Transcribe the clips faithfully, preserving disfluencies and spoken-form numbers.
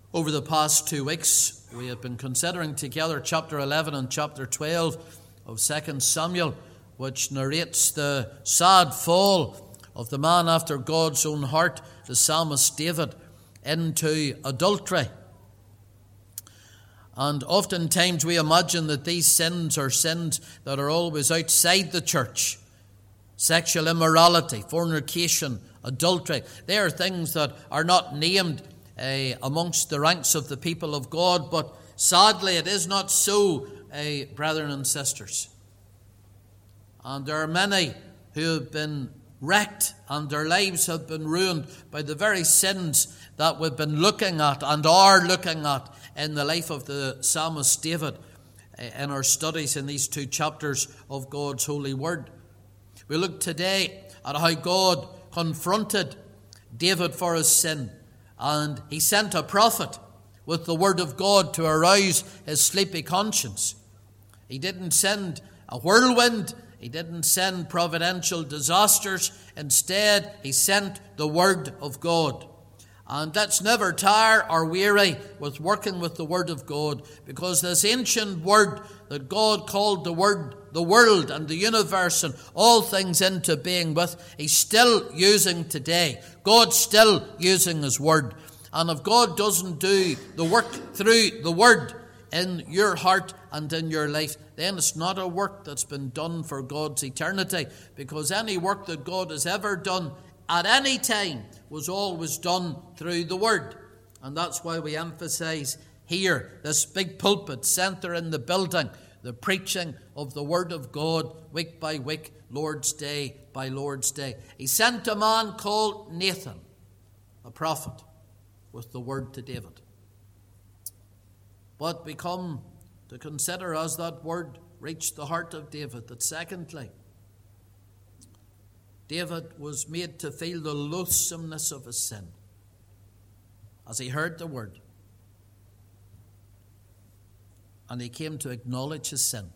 Over the past two weeks, we have been considering together chapter eleven and chapter twelve of Second Samuel, which narrates the sad fall of the man after God's own heart, the psalmist David, into adultery. And oftentimes we imagine that these sins are sins that are always outside the church. Sexual immorality, fornication, adultery. They are things that are not named uh, amongst the ranks of the people of God. But sadly, it is not so, uh, brethren and sisters. And there are many who have been wrecked and their lives have been ruined by the very sins that we've been looking at and are looking at in the life of the psalmist David in our studies in these two chapters of God's holy word. We look today at how God confronted David for his sin, and he sent a prophet with the word of God to arouse his sleepy conscience. He didn't send a whirlwind. He didn't send providential disasters. Instead, he sent the word of God. And let's never tire or weary with working with the word of God, because this ancient word that God called the word, the world and the universe and all things into being with, he's still using today. God's still using his word. And if God doesn't do the work through the word in your heart and in your life, then it's not a work that's been done for God's eternity, because any work that God has ever done at any time was always done through the word. And that's why we emphasize here, this big pulpit center in the building, the preaching of the word of God week by week, Lord's Day by Lord's Day. He sent a man called Nathan, a prophet, with the word to David. But we come to consider, as that word reached the heart of David, that secondly, David was made to feel the loathsomeness of his sin as he heard the word, and he came to acknowledge his sin.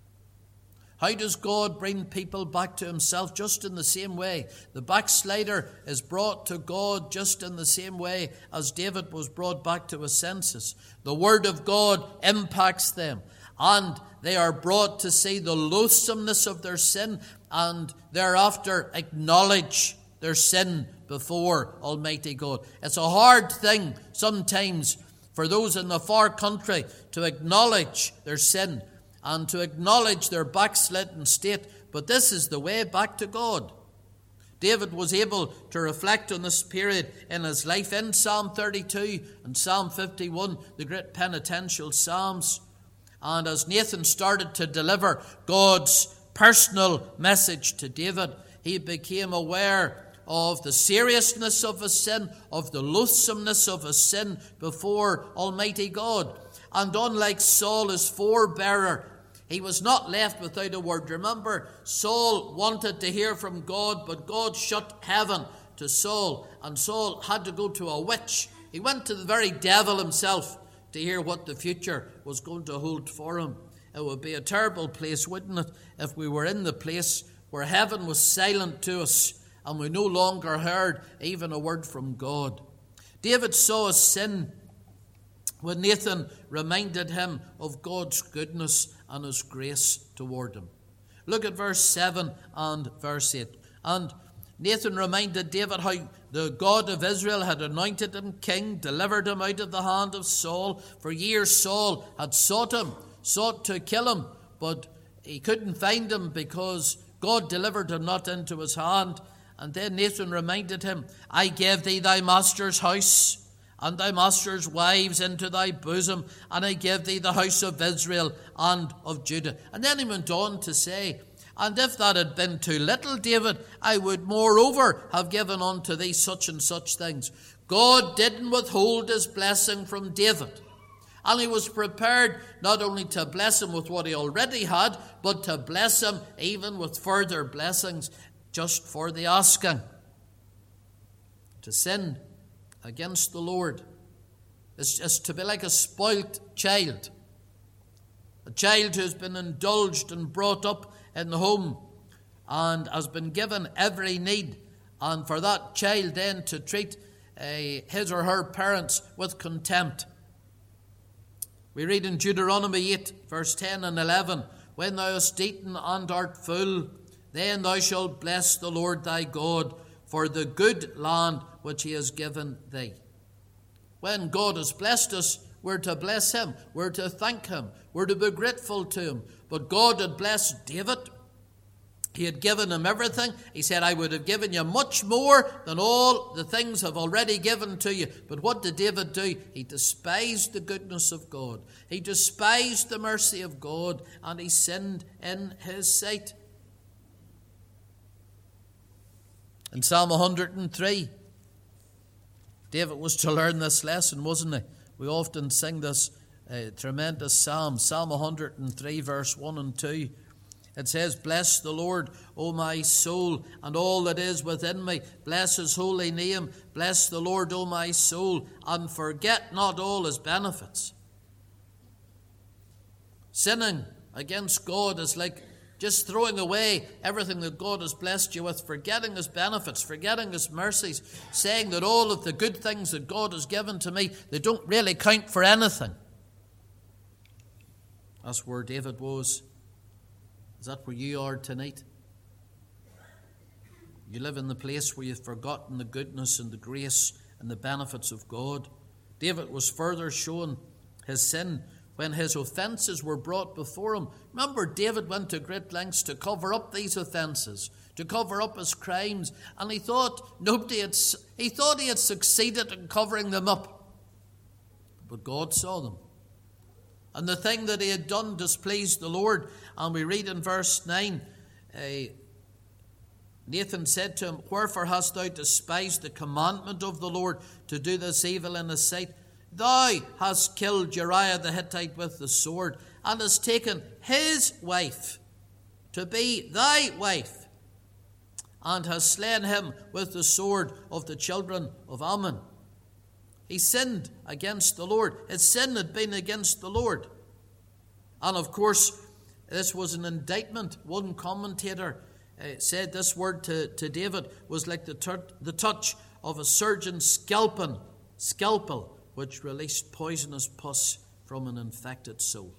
How does God bring people back to himself? Just in the same way. The backslider is brought to God just in the same way as David was brought back to his senses. The word of God impacts them, and they are brought to see the loathsomeness of their sin, and thereafter acknowledge their sin before Almighty God. It's a hard thing sometimes for those in the far country to acknowledge their sin and to acknowledge their backslidden state, but this is the way back to God. David was able to reflect on this period in his life in Psalm thirty-two and Psalm fifty-one, the great penitential psalms. And as Nathan started to deliver God's personal message to David, he became aware of the seriousness of his sin, of the loathsomeness of his sin before Almighty God. And unlike Saul, his forebearer, he was not left without a word. Remember, Saul wanted to hear from God, but God shut heaven to Saul, and Saul had to go to a witch. He went to the very devil himself to hear what the future was going to hold for him. It would be a terrible place, wouldn't it, if we were in the place where heaven was silent to us and we no longer heard even a word from God. David saw his sin when Nathan reminded him of God's goodness and his grace toward him. Look at verse seven and verse eight. And Nathan reminded David how the God of Israel had anointed him king, delivered him out of the hand of Saul. For years Saul had sought him, sought to kill him, but he couldn't find him because God delivered him not into his hand. And then Nathan reminded him, I gave thee thy master's house and thy master's wives into thy bosom, and I gave thee the house of Israel and of Judah. And then he went on to say, and if that had been too little, David, I would moreover have given unto thee such and such things. God didn't withhold his blessing from David. And he was prepared not only to bless him with what he already had, but to bless him even with further blessings just for the asking. To sin against the Lord is, is to be like a spoilt child. A child who's been indulged and brought up in the home and has been given every need. And for that child then to treat uh, his or her parents with contempt. We read in Deuteronomy eight, verse ten and eleven, when thou hast eaten and art full, then thou shalt bless the Lord thy God for the good land which he has given thee. When God has blessed us, we're to bless him. We're to thank him. We're to be grateful to him. But God had blessed David. He had given him everything. He said, I would have given you much more than all the things I've already given to you. But what did David do? He despised the goodness of God. He despised the mercy of God, and he sinned in his sight. In Psalm one hundred three, David was to learn this lesson, wasn't he? We often sing this uh, tremendous psalm, Psalm one hundred three, verse one and two. It says, bless the Lord, O my soul, and all that is within me. Bless his holy name. Bless the Lord, O my soul, and forget not all his benefits. Sinning against God is like just throwing away everything that God has blessed you with, forgetting his benefits, forgetting his mercies, saying that all of the good things that God has given to me, they don't really count for anything. That's where David was. Is that where you are tonight? You live in the place where you've forgotten the goodness and the grace and the benefits of God. David was further shown his sin when his offences were brought before him. Remember, David went to great lengths to cover up these offences, to cover up his crimes, and he thought nobody had, he thought he had succeeded in covering them up. But God saw them. And the thing that he had done displeased the Lord. And we read in verse nine, uh, Nathan said to him, wherefore hast thou despised the commandment of the Lord to do this evil in his sight? Thou hast killed Uriah the Hittite with the sword, and hast taken his wife to be thy wife, and hast slain him with the sword of the children of Ammon. He sinned against the Lord. His sin had been against the Lord. And of course, this was an indictment. One commentator uh, said this word to, to David was like the, tur- the touch of a surgeon's scalpel, scalpel, which released poisonous pus from an infected soul.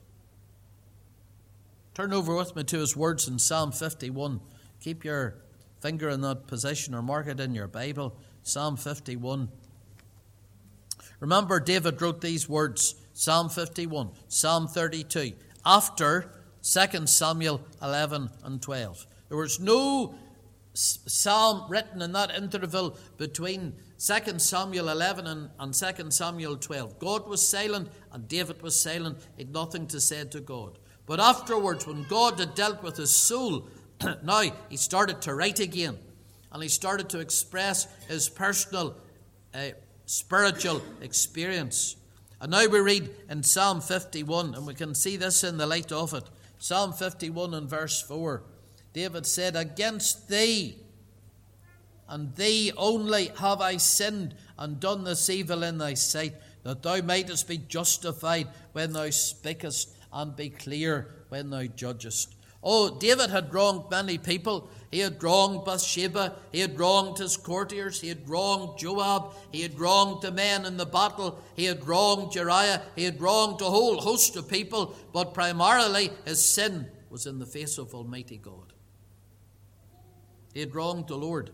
Turn over with me to his words in Psalm fifty-one. Keep your finger in that position or mark it in your Bible. Psalm fifty-one. Remember, David wrote these words, Psalm fifty-one, Psalm thirty-two, after Second Samuel eleven and twelve. There was no psalm written in that interval between Second Samuel eleven and, and Second Samuel twelve. God was silent and David was silent. He had nothing to say to God. But afterwards, when God had dealt with his soul, now he started to write again. And he started to express his personal uh, spiritual experience. And now we read in Psalm fifty-one, and we can see this in the light of it. Psalm fifty-one and verse four. David said, against thee and thee only have I sinned and done this evil in thy sight, that thou mightest be justified when thou speakest and be clear when thou judgest. Oh, David had wronged many people. He had wronged Bathsheba. He had wronged his courtiers. He had wronged Joab. He had wronged the men in the battle. He had wronged Uriah. He had wronged a whole host of people. But primarily, his sin was in the face of Almighty God. He had wronged the Lord.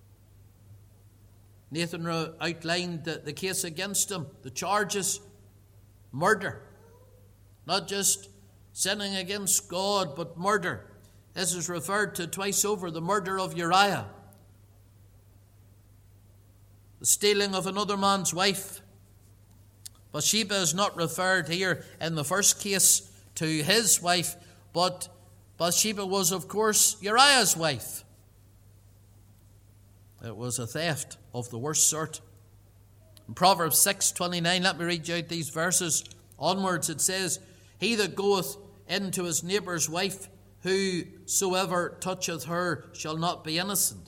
Nathan outlined the, the case against him, the charges, murder. Not just sinning against God, but murder. This is referred to twice over, the murder of Uriah. The stealing of another man's wife. Bathsheba is not referred here in the first case to his wife, but Bathsheba was, of course, Uriah's wife. It was a theft of the worst sort. In Proverbs six twenty-nine, let me read you out these verses. Onwards it says, he that goeth into his neighbour's wife, whosoever toucheth her shall not be innocent.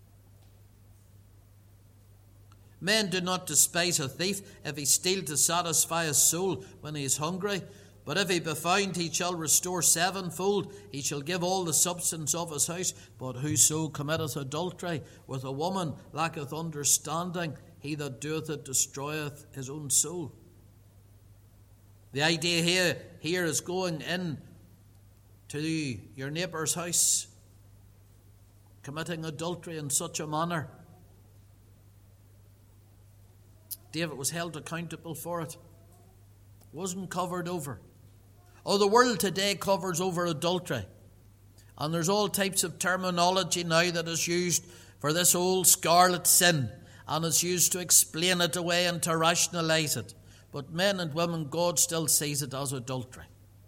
Men do not despise a thief if he steal to satisfy his soul when he is hungry. But if he be found, he shall restore sevenfold. He shall give all the substance of his house. But whoso committeth adultery with a woman lacketh understanding. he that doeth it destroyeth his own soul. The idea here, here is going in to your neighbour's house, committing adultery in such a manner. David was held accountable for it. Wasn't covered over. Oh, the world today covers over adultery. And there's all types of terminology now that is used for this old scarlet sin, and is used to explain it away and to rationalize it. But men and women, God still sees it as adultery.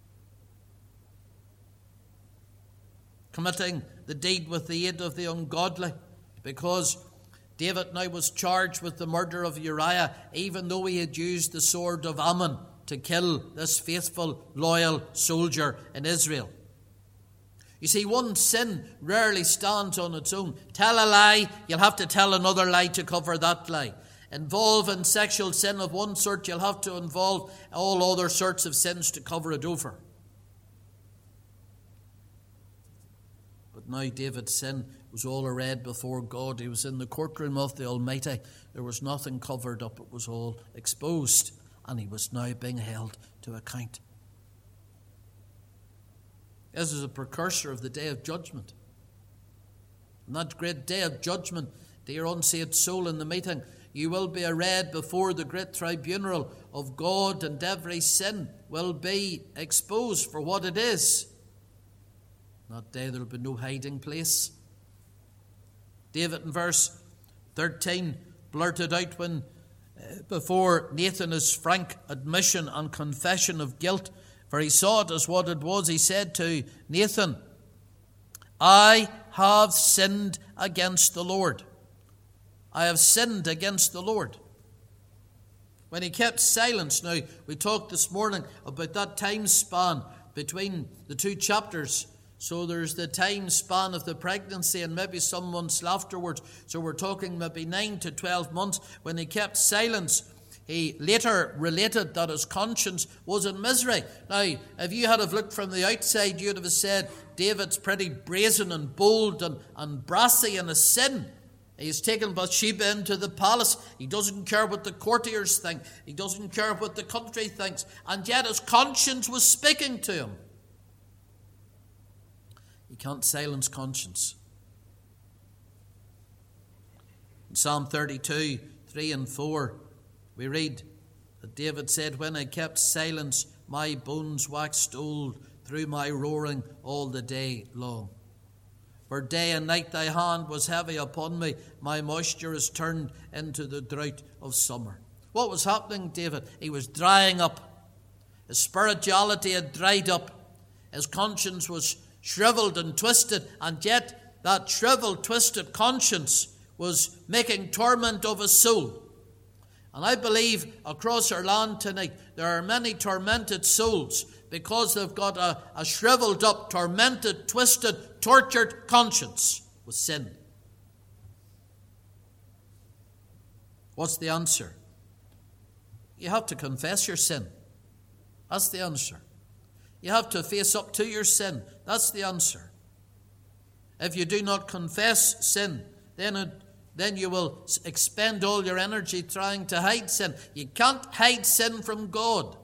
Committing the deed with the aid of the ungodly, because David now was charged with the murder of Uriah, even though he had used the sword of Ammon to kill this faithful, loyal soldier in Israel. You see, one sin rarely stands on its own. Tell a lie, you'll have to tell another lie to cover that lie. Involve in sexual sin of one sort, you'll have to involve all other sorts of sins to cover it over. But now David's sin was all arrayed before God. He was in the courtroom of the Almighty. There was nothing covered up. It was all exposed. And he was now being held to account. This is a precursor of the day of judgment. On that great day of judgment, dear unsaved soul in the meeting, you will be arrayed before the great tribunal of God, and every sin will be exposed for what it is. On that day there will be no hiding place. David in verse thirteen blurted out when uh, before Nathan his frank admission and confession of guilt, for he saw it as what it was. He said to Nathan, I have sinned against the Lord. I have sinned against the Lord. When he kept silence, now we talked this morning about that time span between the two chapters. So there's the time span of the pregnancy and maybe some months afterwards. So we're talking maybe nine to twelve months. When he kept silence, he later related that his conscience was in misery. Now, if you had have looked from the outside, you'd have said, David's pretty brazen and bold and, and brassy in his sin. He's taken Bathsheba into the palace. He doesn't care what the courtiers think. He doesn't care what the country thinks. And yet his conscience was speaking to him. You can't silence conscience. In Psalm thirty-two, three and four, we read that David said, when I kept silence, my bones waxed old through my roaring all the day long. For day and night thy hand was heavy upon me. My moisture is turned into the drought of summer. What was happening, David? He was drying up. His spirituality had dried up. His conscience was shriveled and twisted, and yet that shriveled, twisted conscience was making torment of his soul. And I believe across our land tonight there are many tormented souls because they've got a, a shriveled up, tormented, twisted, tortured conscience with sin. What's the answer? You have to confess your sin. That's the answer. You have to face up to your sin. That's the answer. If you do not confess sin, then it, then you will expend all your energy trying to hide sin. You can't hide sin from God.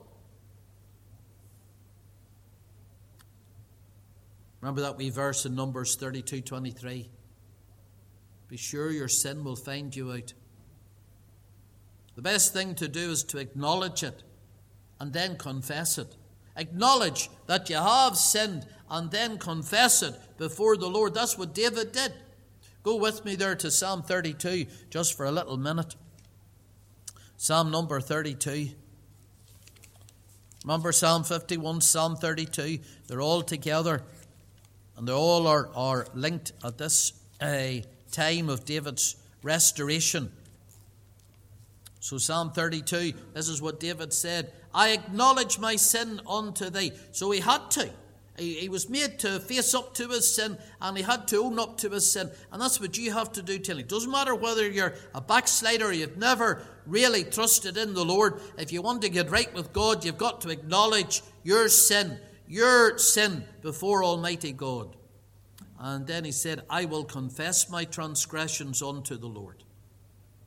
Remember that wee verse in Numbers thirty-two twenty-three. Be sure your sin will find you out. The best thing to do is to acknowledge it and then confess it. Acknowledge that you have sinned and then confess it before the Lord. That's what David did. Go with me there to Psalm thirty-two just for a little minute. Psalm number thirty-two. Remember Psalm fifty-one, Psalm thirty-two. They're all together and they all are, are linked at this uh, time of David's restoration. So Psalm thirty-two, this is what David said. I acknowledge my sin unto thee. So he had to. He, he was made to face up to his sin, and he had to own up to his sin. And that's what you have to do till it doesn't matter whether you're a backslider or you've never really trusted in the Lord. If you want to get right with God, you've got to acknowledge your sin, your sin before Almighty God. And then he said, I will confess my transgressions unto the Lord.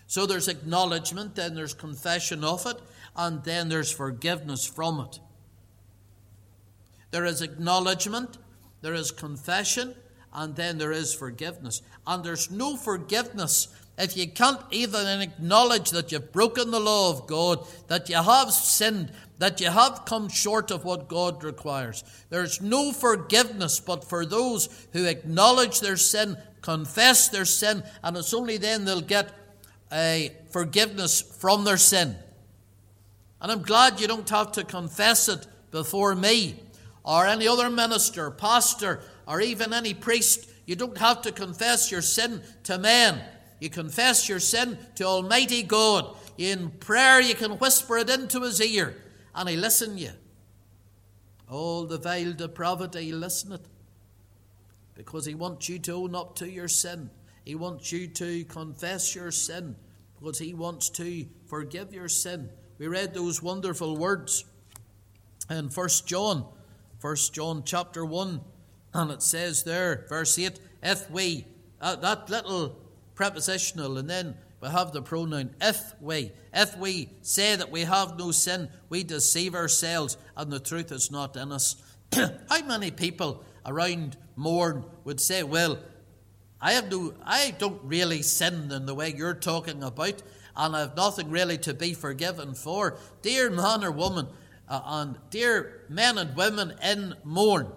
So there's acknowledgement, then there's confession of it, and then there's forgiveness from it. There is acknowledgement, there is confession, and then there is forgiveness. And there's no forgiveness if you can't even acknowledge that you've broken the law of God, that you have sinned, that you have come short of what God requires. There's no forgiveness but for those who acknowledge their sin, confess their sin, and it's only then they'll get a forgiveness from their sin. And I'm glad you don't have to confess it before me or any other minister, pastor, or even any priest. You don't have to confess your sin to men. You confess your sin to Almighty God. In prayer you can whisper it into his ear, and he'll listen you. All the vile depravity, he'll listen it. Because he wants you to own up to your sin. He wants you to confess your sin, because he wants to forgive your sin. We read those wonderful words in First John, First John chapter one, and it says there, verse eight, if we, uh, that little prepositional, and then we have the pronoun if we, if we say that we have no sin, we deceive ourselves, and the truth is not in us. How many people around Mourne would say, well, I have no, I don't really sin in the way you're talking about, and I have nothing really to be forgiven for. Dear man or woman, uh, and dear men and women in Mourne,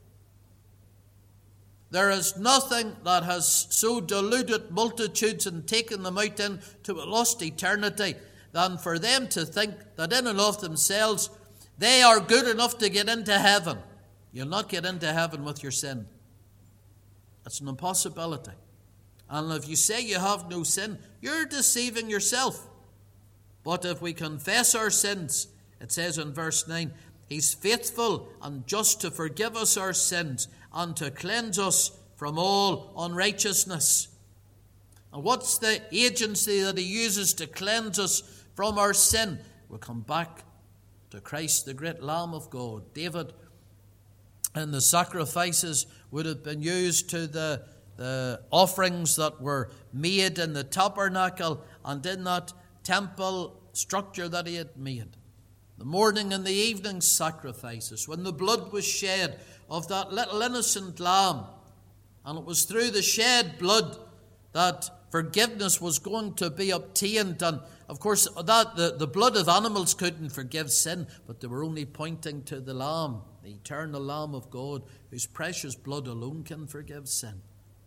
there is nothing that has so deluded multitudes and taken them out into a lost eternity than for them to think that in and of themselves they are good enough to get into heaven. You'll not get into heaven with your sin. It's an impossibility. And if you say you have no sin, you're deceiving yourself. But if we confess our sins, it says in verse nine, he's faithful and just to forgive us our sins and to cleanse us from all unrighteousness. And what's the agency that he uses to cleanse us from our sin? We'll come back to Christ, the great Lamb of God. David and the sacrifices would have been used to the, the offerings that were made in the tabernacle and in that temple structure that he had made. The morning and the evening sacrifices, when the blood was shed of that little innocent lamb, and it was through the shed blood that forgiveness was going to be obtained. And of course, that the, the blood of animals couldn't forgive sin, but they were only pointing to the Lamb, the eternal Lamb of God, whose precious blood alone can forgive sin.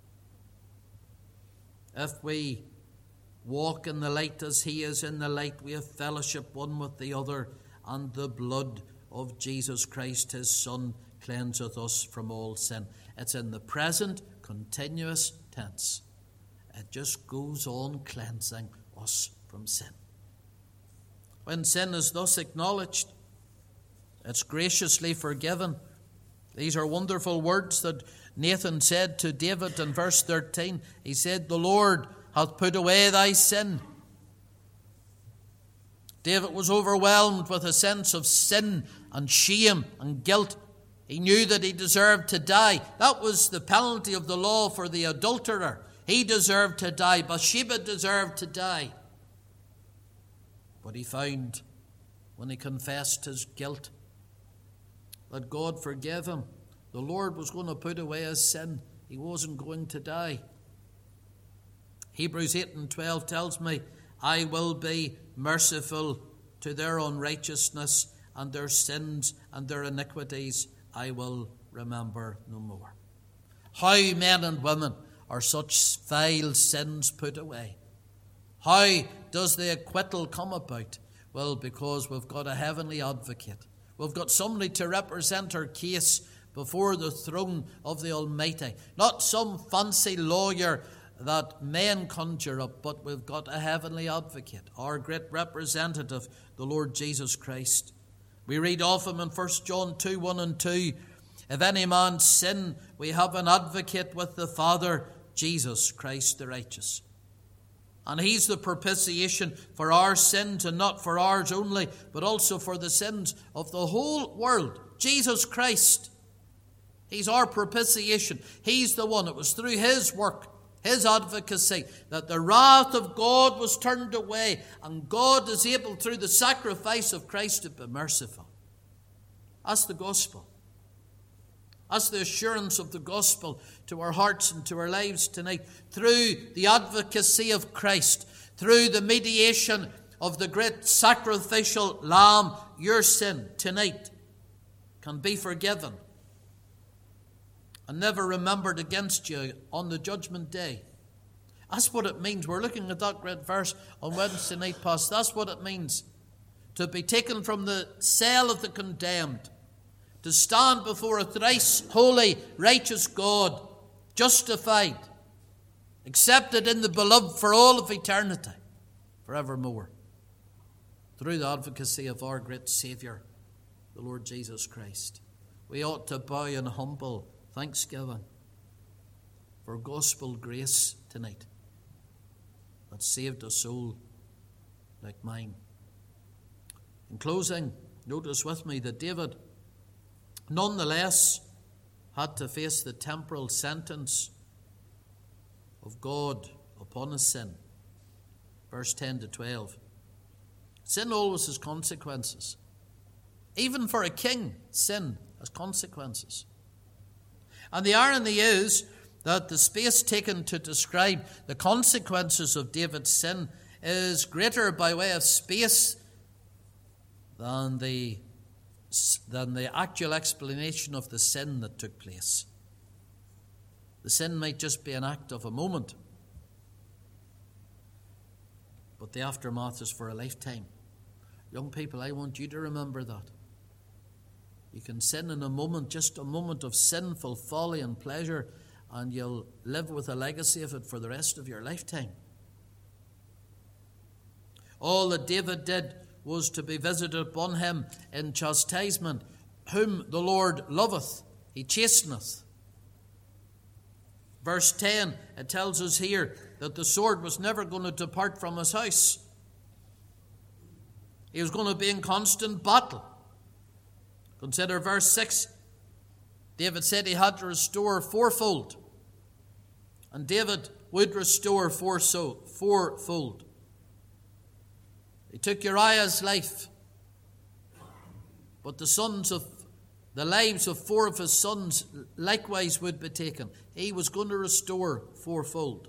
If we walk in the light as he is in the light, we have fellowship one with the other, and the blood of Jesus Christ, his Son, cleanseth us from all sin. It's in the present continuous tense. It just goes on cleansing us from sin. When sin is thus acknowledged, it's graciously forgiven. These are wonderful words that Nathan said to David in verse thirteen. He said, the Lord hath put away thy sin. David was overwhelmed with a sense of sin and shame and guilt. He knew that he deserved to die. That was the penalty of the law for the adulterer. He deserved to die. Bathsheba deserved to die. But he found, when he confessed his guilt, that God forgave him. The Lord was going to put away his sin. He wasn't going to die. Hebrews eight and twelve tells me, I will be merciful to their unrighteousness, and their sins and their iniquities I will remember no more. How men and women are such vile sins put away? How does the acquittal come about? Well, because we've got a heavenly advocate. We've got somebody to represent our case before the throne of the Almighty. Not some fancy lawyer that men conjure up, but we've got a heavenly advocate, our great representative, the Lord Jesus Christ. We read of him in First John two, one and two. If any man sin, we have an advocate with the Father, Jesus Christ the righteous. And he's the propitiation for our sins, and not for ours only, but also for the sins of the whole world. Jesus Christ. He's our propitiation. He's the one. It was through his work his advocacy, that the wrath of God was turned away, and God is able through the sacrifice of Christ to be merciful. That's the gospel. That's the assurance of the gospel to our hearts and to our lives tonight. Through the advocacy of Christ, through the mediation of the great sacrificial lamb, your sin tonight can be forgiven and never remembered against you on the judgment day. That's what it means. We're looking at that great verse on Wednesday night past. That's what it means to be taken from the cell of the condemned, to stand before a thrice holy, righteous God, justified, accepted in the beloved for all of eternity, forevermore, through the advocacy of our great Saviour, the Lord Jesus Christ. We ought to bow in humble thanksgiving for gospel grace tonight that saved a soul like mine. In closing, notice with me that David nonetheless had to face the temporal sentence of God upon his sin. Verse ten to twelve. Sin always has consequences. Even for a king, sin has consequences. And the irony is that the space taken to describe the consequences of David's sin is greater by way of space than the, than the actual explanation of the sin that took place. The sin might just be an act of a moment, but the aftermath is for a lifetime. Young people, I want you to remember that. You can sin in a moment, just a moment of sinful folly and pleasure, and you'll live with a legacy of it for the rest of your lifetime. All that David did was to be visited upon him in chastisement. Whom the Lord loveth, he chasteneth. Verse ten, it tells us here that the sword was never going to depart from his house. He was going to be in constant battle. Consider verse six. David said he had to restore fourfold. And David would restore four so, fourfold. He took Uriah's life. But the sons of the lives of four of his sons likewise would be taken. He was going to restore fourfold.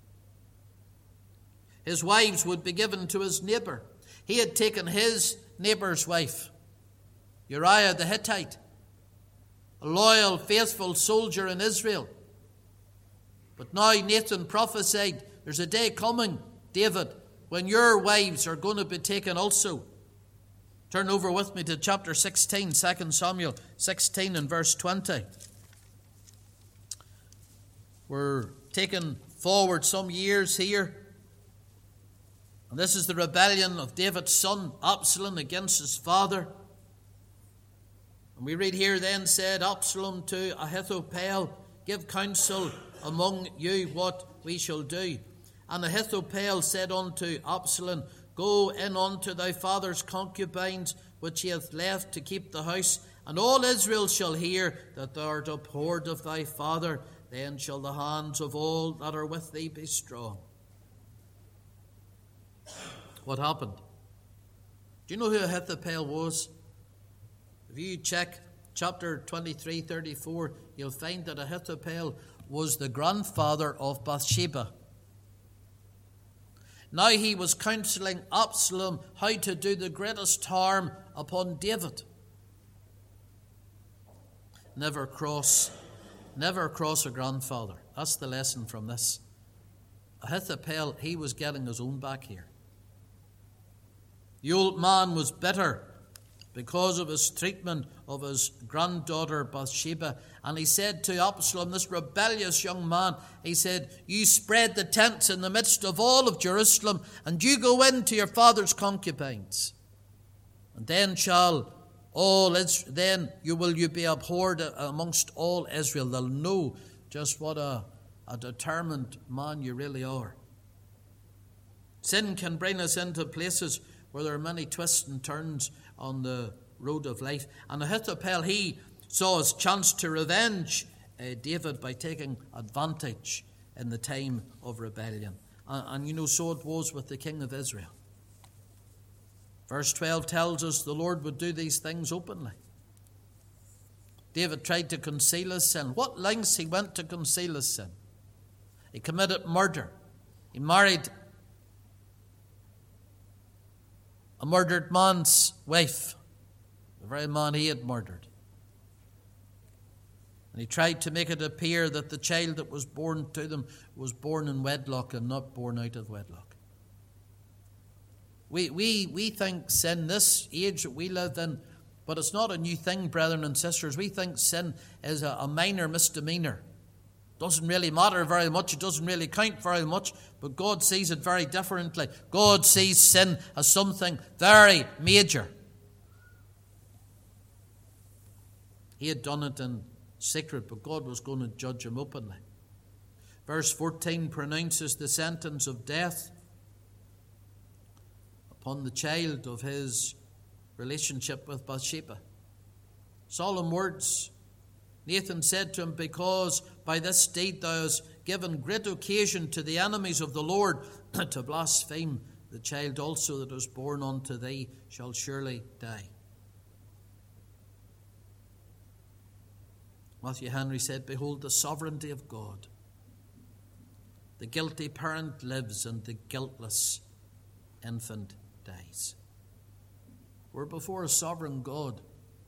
His wives would be given to his neighbor. He had taken his neighbor's wife, Uriah the Hittite, a loyal, faithful soldier in Israel. But now Nathan prophesied, there's a day coming, David, when your wives are going to be taken also. Turn over with me to chapter sixteen, Second Samuel sixteen and verse twenty. We're taken forward some years here. And this is the rebellion of David's son, Absalom, against his father. And we read here, then said Absalom to Ahithophel, give counsel among you what we shall do. And Ahithophel said unto Absalom, go in unto thy father's concubines, which he hath left to keep the house, and all Israel shall hear that thou art abhorred of thy father. Then shall the hands of all that are with thee be strong. What happened? Do you know who Ahithophel was? If you check chapter twenty-three, thirty-four, you'll find that Ahithophel was the grandfather of Bathsheba. Now he was counseling Absalom how to do the greatest harm upon David. Never cross, never cross a grandfather. That's the lesson from this. Ahithophel, he was getting his own back here. The old man was bitter because of his treatment of his granddaughter Bathsheba. And he said to Absalom, this rebellious young man, he said, you spread the tents in the midst of all of Jerusalem, and you go in to your father's concubines. And then shall all Israel, then you will you be abhorred amongst all Israel. They'll know just what a, a determined man you really are. Sin can bring us into places where there are many twists and turns on the road of life. And Ahithophel, he saw his chance to revenge uh, David by taking advantage. in the time of rebellion. And, and you know, so it was with the king of Israel. Verse twelve tells us the Lord would do these things openly. David tried to conceal his sin. What lengths he went to conceal his sin. He committed murder. He married a murdered man's wife, the very man he had murdered. And he tried to make it appear that the child that was born to them was born in wedlock and not born out of wedlock. We, we, we think sin, this age that we live in, but it's not a new thing, brethren and sisters. We think sin is a, a minor misdemeanor. Doesn't really matter very much. It doesn't really count very much. But God sees it very differently. God sees sin as something very major. He had done it in secret, but God was going to judge him openly. Verse fourteen pronounces the sentence of death upon the child of his relationship with Bathsheba. Solemn words. Nathan said to him, because by this deed thou hast given great occasion to the enemies of the Lord to blaspheme, the child also that was born unto thee shall surely die. Matthew Henry said, behold the sovereignty of God. The guilty parent lives and the guiltless infant dies. We're before a sovereign God.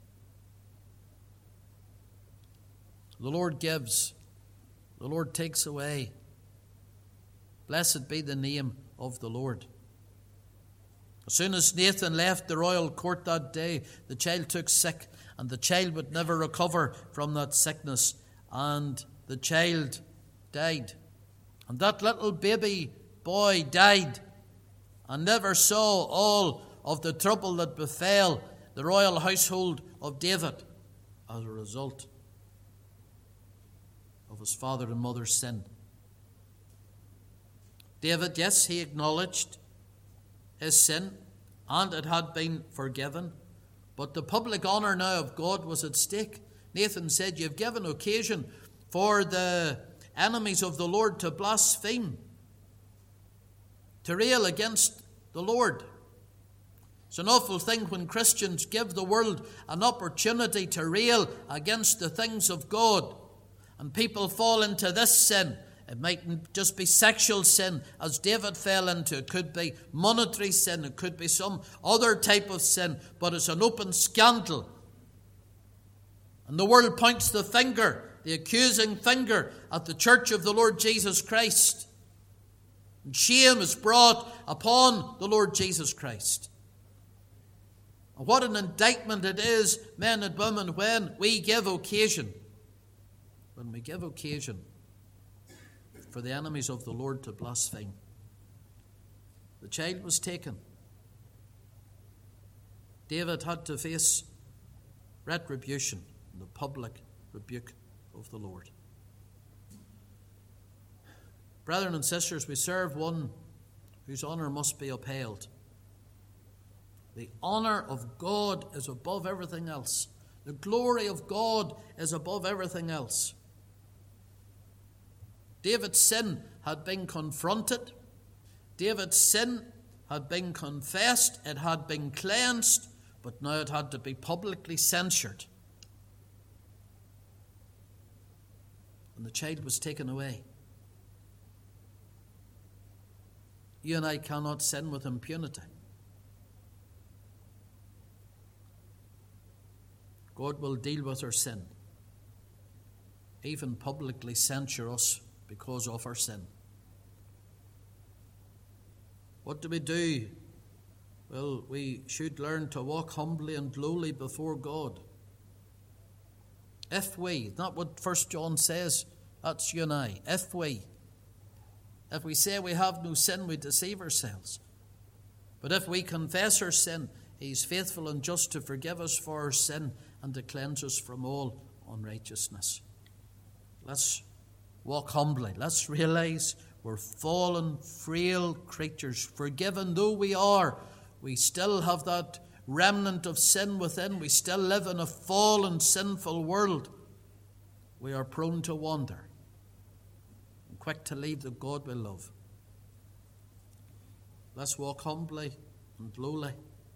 The Lord gives, the Lord takes away. Blessed be the name of the Lord. As soon as Nathan left the royal court that day, the child took sick, and the child would never recover from that sickness, and the child died. And that little baby boy died and never saw all of the trouble that befell the royal household of David as a result of his father and mother's sin. David, yes, he acknowledged his sin, and it had been forgiven, but the public honour now of God was at stake. Nathan said, you've given occasion for the enemies of the Lord to blaspheme, to rail against the Lord. It's an awful thing when Christians give the world an opportunity to rail against the things of God, and people fall into this sin. It mightn't just be sexual sin, as David fell into. It could be monetary sin. It could be some other type of sin. But it's an open scandal. And the world points the finger, the accusing finger, at the church of the Lord Jesus Christ. And shame is brought upon the Lord Jesus Christ. And what an indictment it is, men and women, when we give occasion. When we give occasion for the enemies of the Lord to blaspheme. The child was taken. David had to face retribution and the public rebuke of the Lord. Brethren and sisters, we serve one whose honour must be upheld. The honour of God is above everything else. The glory of God is above everything else. David's sin had been confronted. David's sin had been confessed. It had been cleansed. But now it had to be publicly censured. And the child was taken away. You and I cannot sin with impunity. God will deal with our sin, even publicly censure us because of our sin. What do we do? Well, we should learn to walk humbly and lowly before God. If we, not what First John says, that's you and I. If we, if we say we have no sin, we deceive ourselves. But if we confess our sin, He's faithful and just to forgive us for our sin and to cleanse us from all unrighteousness. Let's walk humbly. Let's realize we're fallen, frail creatures. Forgiven though we are, we still have that remnant of sin within. We still live in a fallen, sinful world. We are prone to wander. quick to leave the God we love. Let's walk humbly and lowly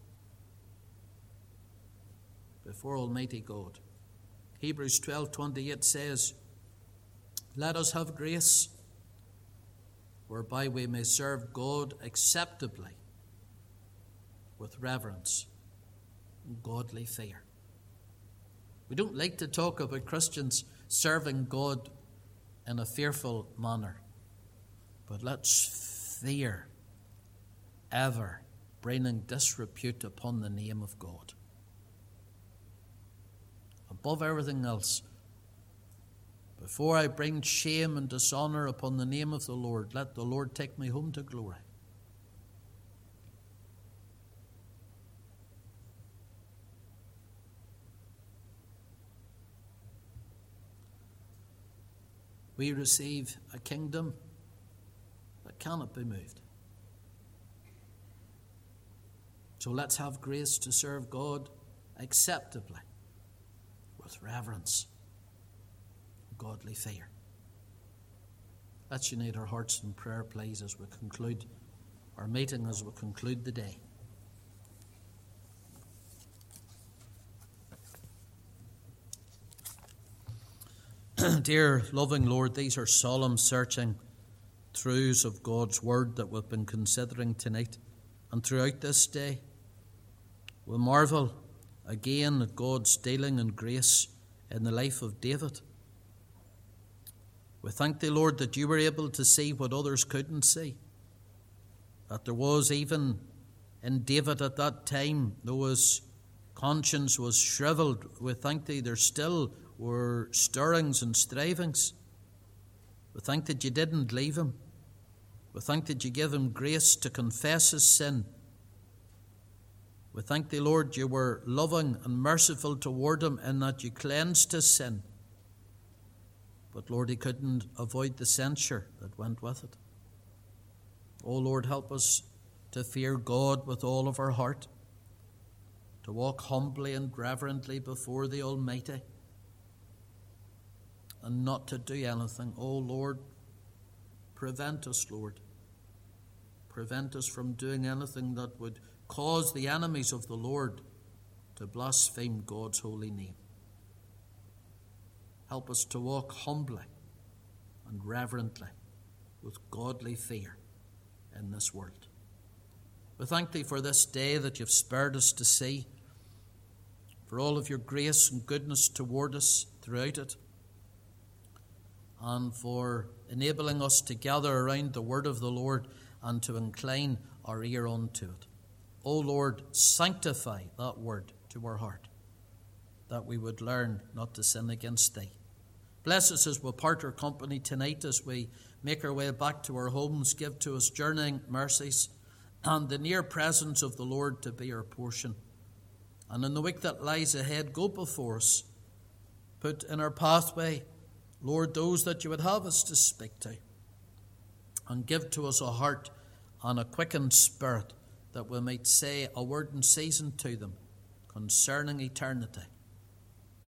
before Almighty God. Hebrews twelve twenty-eight says, let us have grace whereby we may serve God acceptably with reverence and godly fear. We don't like to talk about Christians serving God in a fearful manner, but let's fear ever bringing disrepute upon the name of God. Above everything else, before I bring shame and dishonor upon the name of the Lord, let the Lord take me home to glory. We receive a kingdom that cannot be moved. So let's have grace to serve God acceptably, with reverence, godly fear. Let's unite our hearts in prayer, please, as we conclude our meeting, as we conclude the day. Dear loving Lord, these are solemn, searching truths of God's word that we've been considering tonight and throughout this day. We marvel again at God's dealing and grace in the life of David. We thank thee, Lord, that you were able to see what others couldn't see. That there was, even in David at that time, though his conscience was shriveled, we thank thee there still were stirrings and strivings. We thank that you didn't leave him. We thank that you gave him grace to confess his sin. We thank thee, Lord, you were loving and merciful toward him in that you cleansed his sin. But, Lord, he couldn't avoid the censure that went with it. Oh, Lord, help us to fear God with all of our heart, to walk humbly and reverently before the Almighty, and not to do anything. Oh, Lord, prevent us, Lord. Prevent us from doing anything that would cause the enemies of the Lord to blaspheme God's holy name. Help us to walk humbly and reverently with godly fear in this world. We thank thee for this day that you've spared us to see, for all of your grace and goodness toward us throughout it, and for enabling us to gather around the word of the Lord and to incline our ear unto it. O Lord, sanctify that word to our heart, that we would learn not to sin against thee. Bless us as we part our company tonight, as we make our way back to our homes. Give to us journeying mercies and the near presence of the Lord to be our portion. And in the week that lies ahead, go before us. Put in our pathway, Lord, those that you would have us to speak to. And give to us a heart and a quickened spirit, that we might say a word in season to them concerning eternity